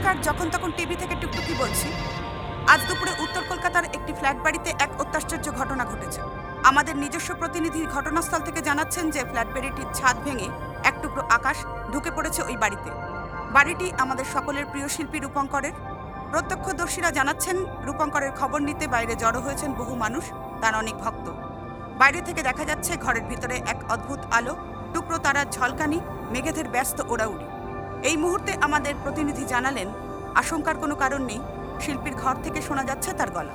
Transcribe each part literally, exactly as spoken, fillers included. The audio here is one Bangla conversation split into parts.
নমস্কার। যখন তখন টিভি থেকে টুকটুকি বলছি। আজ দুপুরে উত্তর কলকাতার একটি ফ্ল্যাট বাড়িতে এক অত্যাশ্চর্য ঘটনা ঘটেছে। আমাদের নিজস্ব প্রতিনিধি ঘটনাস্থল থেকে জানাচ্ছেন যে ফ্ল্যাট বাড়িটির ছাদ ভেঙে এক টুকরো আকাশ ঢুকে পড়েছে ওই বাড়িতে। বাড়িটি আমাদের সকলের প্রিয় শিল্পী রূপঙ্করের। প্রত্যক্ষদর্শীরা জানাচ্ছেন রূপঙ্করের খবর নিতে বাইরে জড়ো হয়েছেন বহু মানুষ, তার অনেক ভক্ত। বাইরে থেকে দেখা যাচ্ছে ঘরের ভিতরে এক অদ্ভুত আলো, টুকরো তারার ঝলকানি, মেঘেদের ব্যস্ত ওড়াউড়ি। এই মুহূর্তে আমাদের প্রতিনিধি জানালেন আশঙ্কার কোনো কারণ নেই, শিল্পীর ঘর থেকে শোনা যাচ্ছে তার গলা।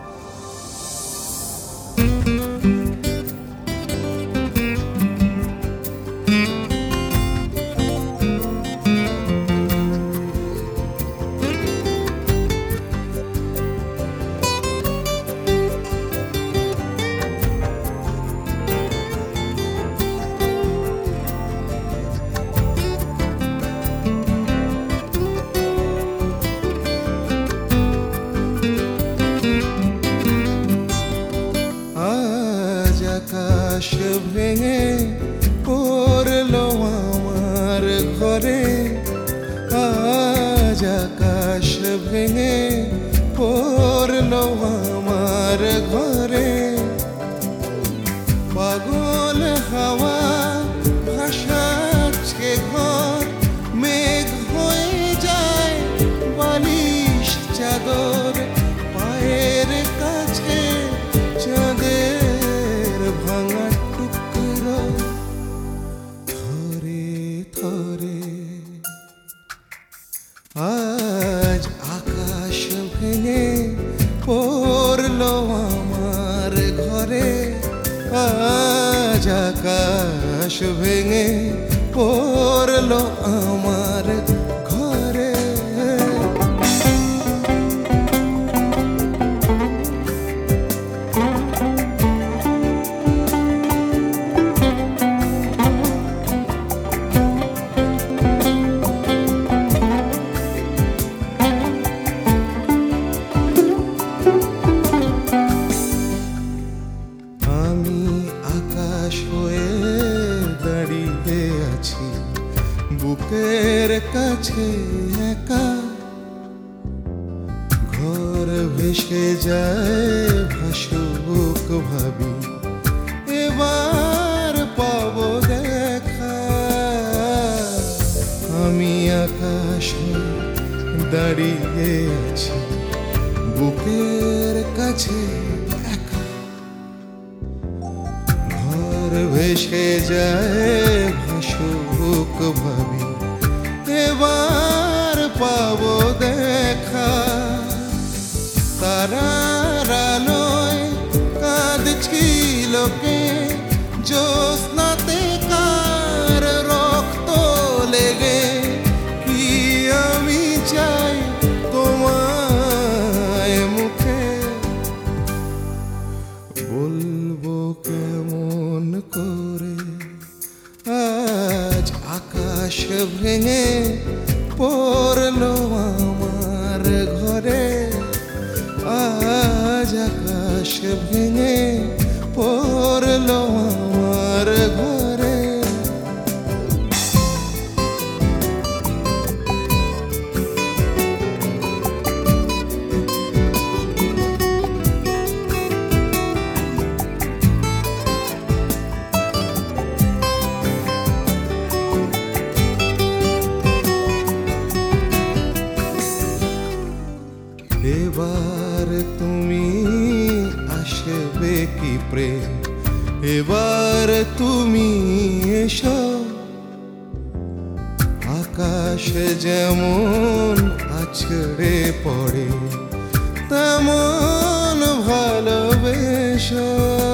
আকাশ ভেঙে পড়লো আমার ঘরে, আজ আকাশ ভেঙে পড়লো আমার ঘরে। পাগল হাওয়া ভাসাচ্ছে ঘর, মেঘ হয়ে যায় বালিশ চাদর, পায়ের কাছে চাঁদের ভাঙা টুকরো থরে থরে। আজ আকাশ ভেঙে পড়লো আমার ঘরে, আজ আকাশ ভেঙে পড়লো আমার ঘরে। আমি আকাশ হয়ে দাঁড়িয়ে আছি বুকের কাছে একা, ঘর ভেসে যায় ভাসুক ভাবি এবার পাবো দেখা। আমি আকাশ হয়ে দাঁড়িয়ে আছি বুকের কাছে একা, ঘর ভেসে যায় ভাসুক ভাবি এবার পাবো দেখা। তারার আলোয় কাঁদছিল কে জ্যোৎস্নাতে কার রক্ত লেগে, কি আমি চাই তোমায় মুখে বলবো কেমন করে। আজ আকাশ ভেঙে পড়লো আমার ঘরে, আজ আকাশ ভেঙে পড়লো আমার ঘরে। এবার তুমি আসবে কি প্রেম, এবার তুমি এসো। আকাশ যেমন আছড়ে পড়ে তেমন ভালোবেসো।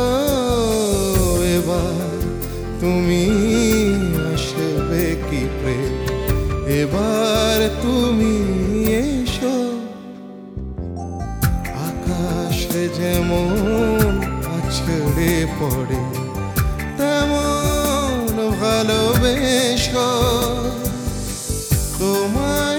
এবার তুমি আসবে কি প্রেম, এবার তুমি এসো। আকাশ যেমন আছড়ে পড়ে তেমন ভালোবেসো। তোমার